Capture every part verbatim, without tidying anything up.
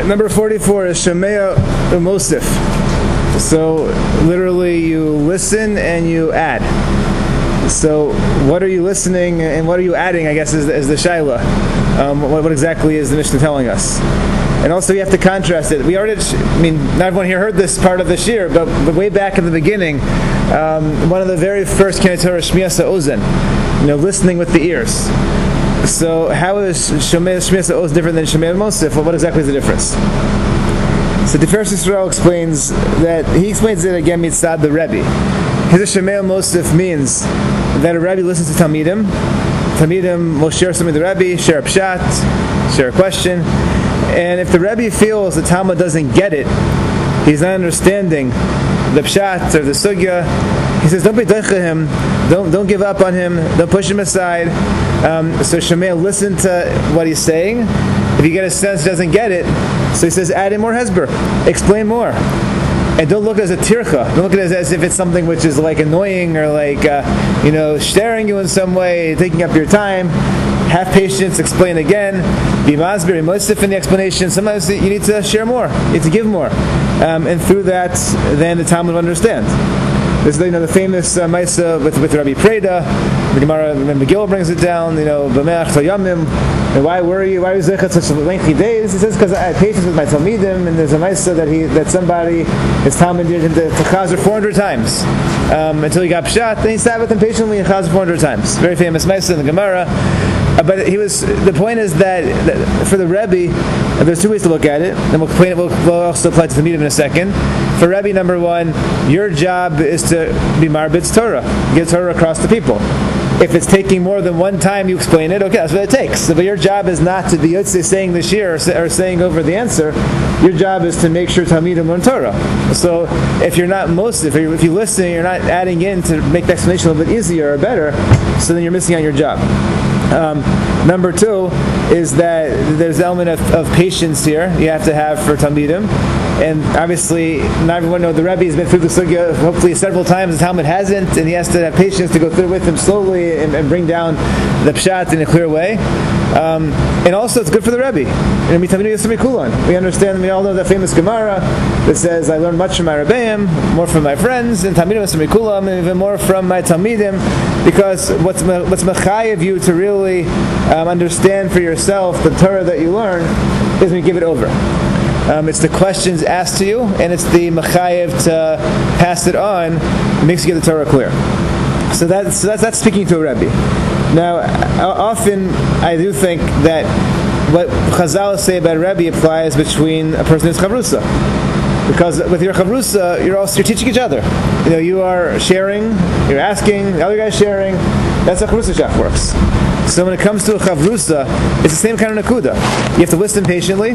number forty-four is Shemea Umosif. So literally you listen and you add. So what are you listening and what are you adding, I guess, is, is the Shaila. Um, what, what exactly is the Mishnah telling us? And also you have to contrast it. We already, I mean, not everyone here heard this part of the shir, but, but way back in the beginning, um, one of the very first Kenei Torah, Shmias HaOzen, you know, listening with the ears. So how is Shmias HaOzen different than Shemei Mosif? Well, what exactly is the difference? So the Tiferes Yisrael explains that, he explains it again mitzad the Rebbe. His Shemei Mosif means that a Rebbe listens to Talmidim. Talmidim will share something with the Rebbe, share a pshat, share a question. And if the Rebbe feels the Talmud doesn't get it, he's not understanding the pshat or the sugya, he says, don't be deicha him, don't, don't give up on him, don't push him aside. Um, so Shemei, listen to what he's saying. If you get a sense he doesn't get it, so he says, add in more hesber, explain more. And don't look at it as a tircha. Don't look at it as, as if it's something which is like annoying or like, uh, you know, staring you in some way, taking up your time. Have patience, explain again. Be masbir, be mosif in the explanation. Sometimes you need to share more, you need to give more. Um, and through that, then the Talmud will understand. This is, you know, the famous uh, Maisa with, with Rabbi Preda. The Gemara, Megillah brings it down, you know, B'meach Tayamim. And why were you, why was Zechat such lengthy days? He says, because I had patience with my Talmidim, and there's a Maisa that he, that somebody, his Talmud did him to, to Chazer four hundred times, um, until he got Pshat, then he sat with him patiently in Chazer four hundred times. Very famous Maisa in the Gemara. Uh, but he was. The point is that, that for the Rebbe, uh, there's two ways to look at it, and we'll, it, we'll, we'll also apply to the Talmidim in a second. For Rebbe, number one, your job is to be Marbitz Torah, get Torah across the people. If it's taking more than one time you explain it, okay, that's what it takes. So, but your job is not to be Yotzei saying the shir or, or saying over the answer. Your job is to make sure Talmidim learn Torah. So if you're not most, if you're, if you listen, you're not adding in to make the explanation a little bit easier or better, so then you're missing out your job. Um, number two is that there's an element of, of patience here you have to have for Talmidim. And obviously, not everyone knows the Rebbe has been through the sugya hopefully several times. The Talmud hasn't, and he has to have patience to go through with him slowly and, and bring down the pshat in a clear way. Um, and also, it's good for the Rebbe. And we understand, we all know that famous Gemara that says, I learned much from my Rebbeim, more from my friends, and Talmidim Yisrael, and even more from my Talmidim, because what's what's mechayev you to really um, understand for yourself the Torah that you learn is when you give it over. Um, it's the questions asked to you, and it's the mechayev to pass it on. It makes you get the Torah clear. So that's so that's, that's speaking to a Rebbe. Now, often I do think that what Chazal say about Rebbe applies between a person and his chavrusa, because with your chavrusa, you're also you're teaching each other. You know, you are sharing, you're asking, the other guy's sharing. That's how chavrusa shach works. So when it comes to a chavrusa, it's the same kind of nakuda. You have to listen patiently.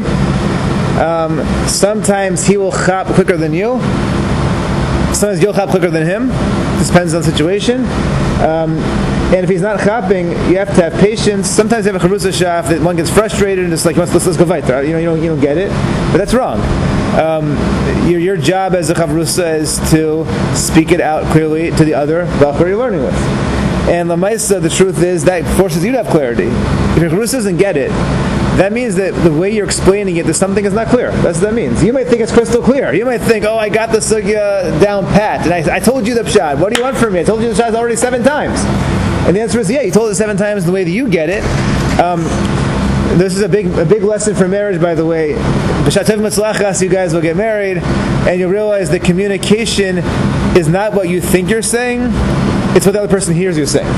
Um, sometimes he will chap quicker than you. Sometimes you'll chap quicker than him. This depends on the situation. Um, and if he's not chapping, you have to have patience. Sometimes you have a chavrusa shaf that one gets frustrated and it's like, let's, let's go weiter. You know, you don't, you don't get it, but that's wrong. Um, your, your job as a chavrusa is to speak it out clearly to the other bachur you're learning with. And Lamaisa, the truth is that forces you to have clarity. If your chavrusa doesn't get it, that means that the way you're explaining it, that something is not clear. That's what that means. You might think it's crystal clear. You might think, oh, I got the sugya down pat, and I, I told you the pshat. What do you want from me? I told you the pshat already seven times. And the answer is, yeah, you told it seven times the way that you get it. Um, this is a big a big lesson for marriage, by the way. B'shat tov mitzlachas, you guys will get married, and you'll realize that communication is not what you think you're saying, it's what the other person hears you saying.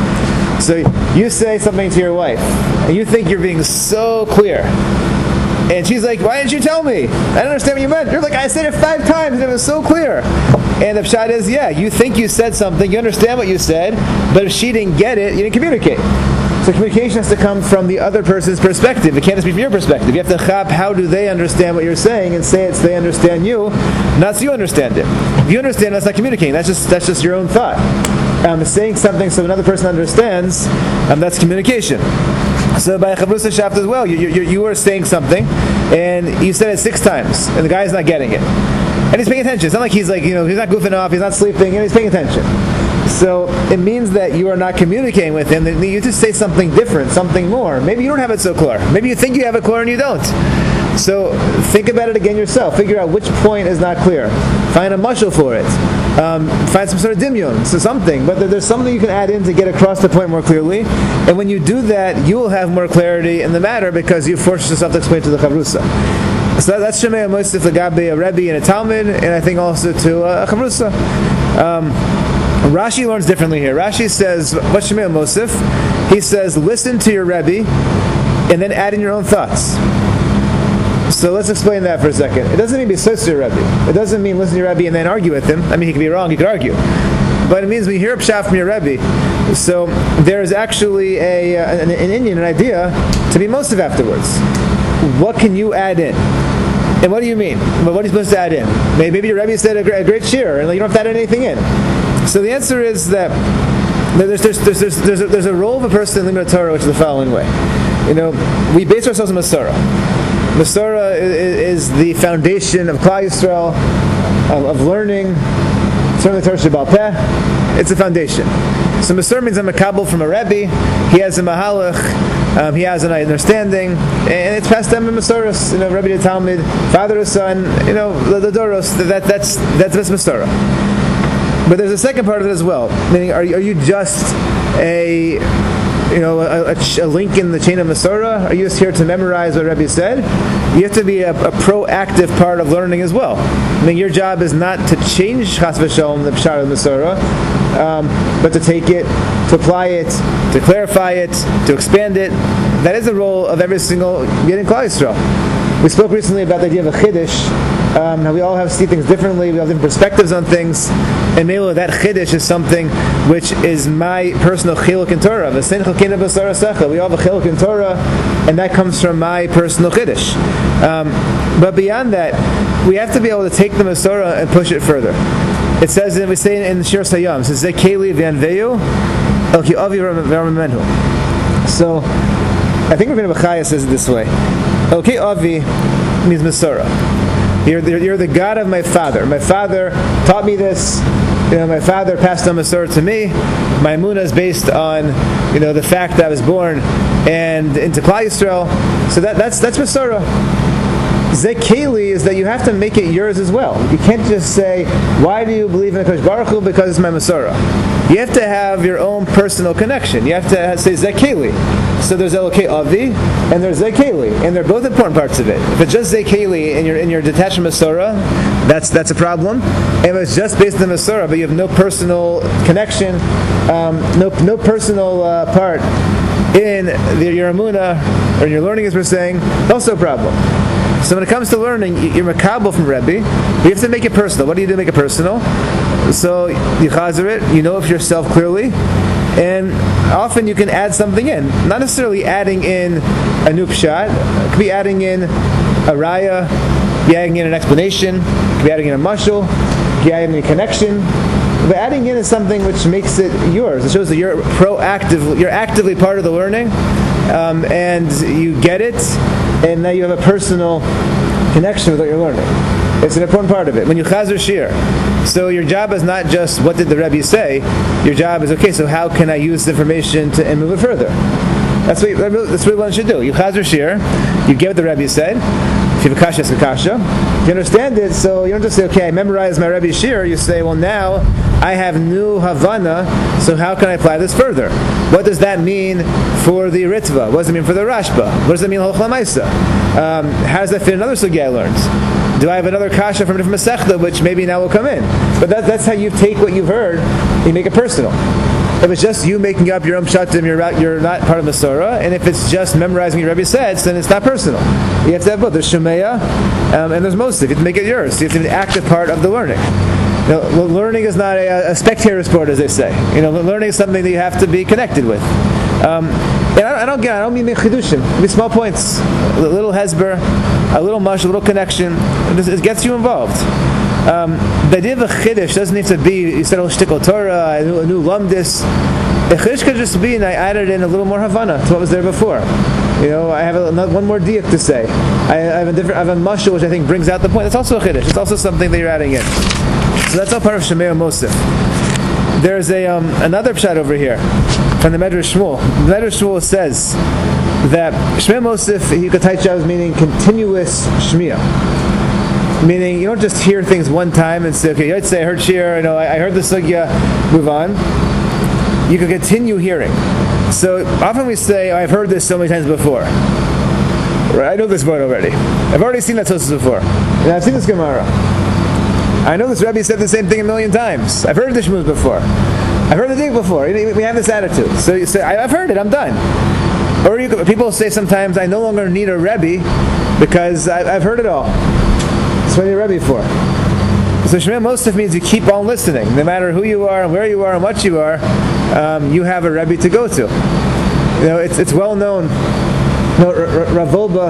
So you say something to your wife, and you think you're being so clear, and she's like, why didn't you tell me? I don't understand what you meant. You're like, I said it five times, and it was so clear. And the pshat is, yeah, you think you said something, you understand what you said, but if she didn't get it, you didn't communicate. So communication has to come from the other person's perspective. It can't just be from your perspective. You have to chap, how do they understand what you're saying, and say it so they understand you, not so you understand it. If you understand, that's not communicating. That's just that's just your own thought. Um, saying something so another person understands, um, that's communication. So by chavrusa shaft as well, you, you, you were saying something, and you said it six times, and the guy's not getting it. And he's paying attention. It's not like he's like, you know, he's not goofing off, he's not sleeping, and he's paying attention. So it means that you are not communicating with him, that you just say something different, something more. Maybe you don't have it so clear. Maybe you think you have it clear and you don't. So think about it again yourself. Figure out which point is not clear. Find a mashal for it. Um, find some sort of dimyon, so something. But there's something you can add in to get across the point more clearly. And when you do that, you will have more clarity in the matter because you forced yourself to explain to the chavrusa. So that's Shemei Mosif Lagabe, a Rebbe and a Talmud, and I think also to a chavrusa. Um, Rashi learns differently here. Rashi says, what's Shemei Mosif? He says, listen to your Rebbe, and then add in your own thoughts. So let's explain that for a second. It doesn't mean be sus to your Rebbe. It doesn't mean listen to your Rebbe and then argue with him. I mean, he could be wrong, he could argue. But it means when you hear a pshat from your Rebbe, so there is actually a, uh, an, an Indian, an idea, to be Mosif afterwards. What can you add in? And what do you mean? What are you supposed to add in? Maybe your Rebbe said a great, a great shir, and you don't have to add anything in. So the answer is that there's, there's, there's, there's, there's, a, there's a role of a person in Limud Torah which is the following way. You know, we base ourselves on Masorah. Masorah is, is the foundation of Klal Yisrael, of, of learning, certainly Torah Sheba'al Peh. It's a foundation. So Masorah means I'm a kabel from a Rebbe. He has a mahalach. Um, he has an understanding, and it's passed down in Masorah. You know, Rebbe to Talmud, father to son. You know, the, the Doros. That that's that's that's Masorah. But there's a second part of it as well. Meaning, are you, are you just a you know a, a, a link in the chain of Masorah? Are you just here to memorize what Rebbe said? You have to be a, a proactive part of learning as well. I mean, your job is not to change Chas v'Shalom the Pshat of Masorah, um, but to take it, to apply it, to clarify it, to expand it. That is the role of every single Yid in Klal Yisrael. We spoke recently about the idea of a chiddush, um, how we all have see things differently, we have different perspectives on things, and maybe that chiddush is something which is my personal chiluk in Torah. We all have a chiluk in Torah, and that comes from my personal chiddush. Um, but beyond that, we have to be able to take the Masorah and push it further. It says, and we say in the Shir Sayam, it says, Zekeli v'yanveyu, el ki avi v'ramemenu. So, I think Rabbeinu Bechaya says it this way. El ki avi means Masorah. You're, you're the God of my father. My father taught me this. You know, my father passed on Masorah to me. My emunah is based on, you know, the fact that I was born and into Klal Yisrael. So that, that's that's Masorah. Zekeli is that you have to make it yours as well. You can't just say, why do you believe in HaKadosh Baruch Hu? Because it's my Masorah. You have to have your own personal connection. You have to say Zekeli. So there's Elokei Avi and there's Zekeli, and they're both important parts of it. If it's just Zekeli and you're in your detached Masorah, that's that's a problem. And if it's just based on Masorah, but you have no personal connection, um, no no personal uh, part in the, your emunah or your learning, as we're saying, also a problem. So when it comes to learning, you're makabel from Rebbe. You have to make it personal. What do you do to make it personal? So you chazer it, you know of yourself clearly, and often you can add something in. Not necessarily adding in a new pshat. It could be adding in a raya, be adding in an explanation, it could be adding in a mashal, it could be adding in a connection. But adding in is something which makes it yours. It shows that you're proactive, you're actively part of the learning, um, and you get it, and now you have a personal connection with what you're learning. It's an important part of it. When you chazer shir, so your job is not just what did the Rebbe say. Your job is, okay, so how can I use the information to and move it further? That's what that's what one should do. You chazer shir, you get what the Rebbe said. If you have a kasha, it's a kasha. You understand it, so you don't just say, okay, I memorized my Rebbe's shir. You say, well, now I have new Havana, so how can I apply this further? What does that mean for the Ritva? What does it mean for the Rashba? What does it mean Halach L'Maisa? Um, how does that fit in another sugya I learned? Do I have another kasha from a different Masechta, which maybe now will come in? But that, that's how you take what you've heard and you make it personal. If it's just you making up your own pshatim, you're, you're not part of Masorah. And if it's just memorizing what your Rebbe said, then it's not personal. You have to have both. There's Shemeya um, and there's Mosif. You have to make it yours. You have to be an active part of the learning. You know, learning is not a, a spectator sport, as they say. You know, learning is something that you have to be connected with. Um, and I, I don't get. I don't mean chidushim. It be small points, a little hesber, a little mush, a little connection. It, it gets you involved. Um, the idea of a chiddush doesn't need to be, you said, oh, shtikol Torah, a new, a new lumdis. A chiddush could just be, and I added in a little more havana to what was there before. You know, I have a, another, one more diak to say. I, I have a different, I have a mashal which I think brings out the point. That's also a chiddush. It's also something that you're adding in. So that's all part of Shemei Mosif. There's a um, another pshat over here. from the Medrash Shmuel. The Medrash Shmuel says that Shmei Mosif, Hikataicha, is meaning continuous Shmiya. Meaning, you don't just hear things one time and say, okay, I'd say I heard Shir, you know, I heard the Sugya, move on. You can continue hearing. So often we say, oh, I've heard this so many times before. Right? I know this word already. I've already seen that Tosfos before. And I've seen this Gemara. I know this Rebbe said the same thing a million times. I've heard the Shmuz before. I've heard the Dig before. We have this attitude. So you say, I've heard it, I'm done. Or you, people say sometimes, I no longer need a Rebbe because I've heard it all. That's what you're Rebbe for. So Shemei Mosif means you keep on listening. No matter who you are and where you are and what you are, um, you have a Rebbe to go to. You know, it's it's well known. You know, Rav Wolbe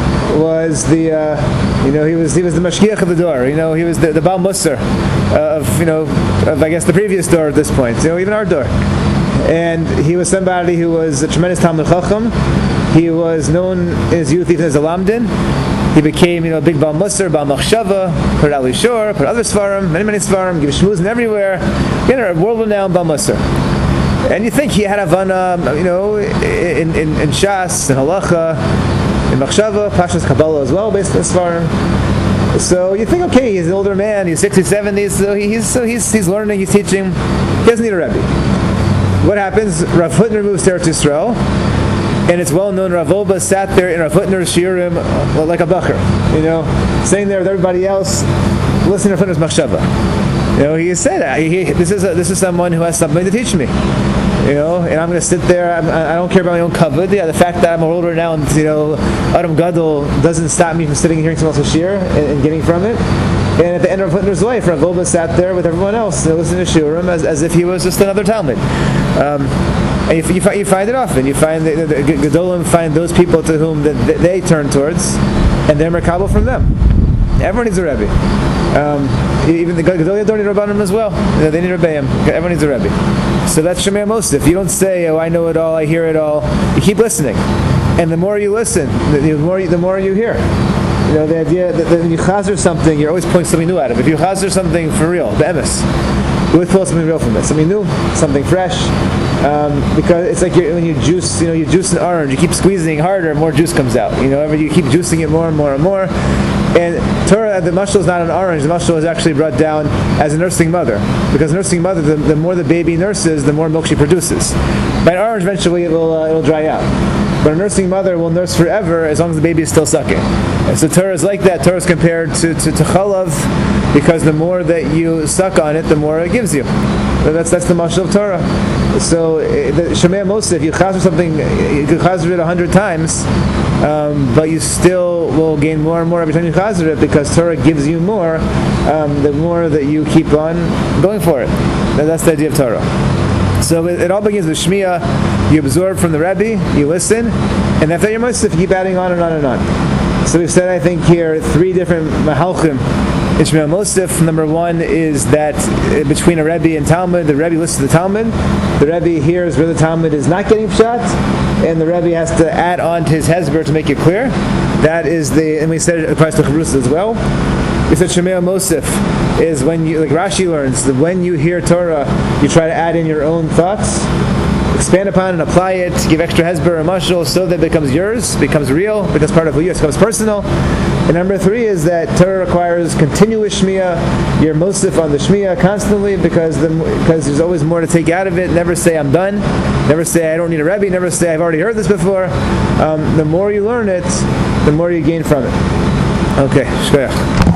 was the, uh, you know, he was he was the mashgiach of the door. You know, he was the, the Baal Musar of, you know, of, I guess, the previous door at this point. You know, even our door. And he was somebody who was a tremendous Talmud Chacham. He was known in his youth even as a Lamdin. He became, you know, a big Baal Musar, Baal Machshava, put Ali Shor, put other Svarim, many, many Svarim, give Shmuzin everywhere. You know, a world-renowned Baal Musar. And you think he had Havana, you know, in, in, in Shas, in Halacha, in Machshava, Pashas Kabbalah as well, based on Svarim. So you think, okay, he's an older man, he's sixties, seventies, so he's, so he's, he's learning, he's teaching. He doesn't need a Rebbe. What happens? Rav Hutner moves to Eretz Yisrael. And it's well known, Rav Wolbe sat there in Rav Hutner's shiurim like a bacher, you know, sitting there with everybody else, listening to Rav Hutner's machshava. You know, he said, he, he, "This is a, this is someone who has something to teach me." You know, and I'm going to sit there. I'm, I don't care about my own kavod. Yeah, the fact that I'm older now, and you know, Adam Gadol doesn't stop me from sitting and hearing someone else's shir and, and getting from it. And at the end of Rav Hutner's life, Rav Wolbe sat there with everyone else, you know, listening to shiurim as, as if he was just another Talmud. Um, And you, you, find, you find it often. You find the, the, the Gedolim find those people to whom the, the, they turn towards, and they're merkabel from them. Everyone needs a Rebbe. Um, even the Gedolim don't need Rabbanim as well. You know, they need Rebbeim. Everyone needs a Rebbe. So that's Shemei Mosif. You don't say, "Oh, I know it all. I hear it all." You keep listening, and the more you listen, the, the more you, the more you hear. You know, the idea that, that when you chazer something, you're always pulling something new out of it. If you chazer something for real, the emes, you always pull something real from it. Something new, something fresh. Um, because it's like you're, when you juice, you know, you juice an orange, you keep squeezing harder, more juice comes out. You know, every, you keep juicing it more and more and more. And Torah, the mashal is not an orange. The mashal is actually brought down as a nursing mother, because nursing mother, the, the more the baby nurses, the more milk she produces. By an orange, eventually it will uh, it'll dry out. But a nursing mother will nurse forever as long as the baby is still sucking. And so Torah is like that. Torah is compared to, to, to chalav, because the more that you suck on it, the more it gives you. So that's that's the mashal of Torah. So the Shemei Mosif, you chazer something, you could chazer it a hundred times, um, but you still will gain more and more every time you chazer it, because Torah gives you more, um, the more that you keep on going for it. That's the idea of Torah. So it, it all begins with Shmiya. You absorb from the Rebbe, you listen, and after your Mosif, you keep adding on and on and on. So we've said, I think here, three different mahalchim in Shemei Mosif. Number one is that between a Rebbe and Talmud, the Rebbe listens to the Talmud, the Rebbe hears where the Talmud is not getting pshat, and the Rebbe has to add on to his hezber to make it clear. That is the, and we said it applies to Chavrus as well. We said Shemei Mosif is when you, like Rashi learns, that when you hear Torah, you try to add in your own thoughts, expand upon and apply it, give extra hezber or mashal so that it becomes yours, becomes real, becomes part of who you are, becomes personal. And number three is that Torah requires continuous shmiya. You're mosif on the shmiya constantly, because the, because there's always more to take out of it. Never say I'm done. Never say I don't need a Rebbe. Never say I've already heard this before. Um, the more you learn it, the more you gain from it. Okay, shkoyach.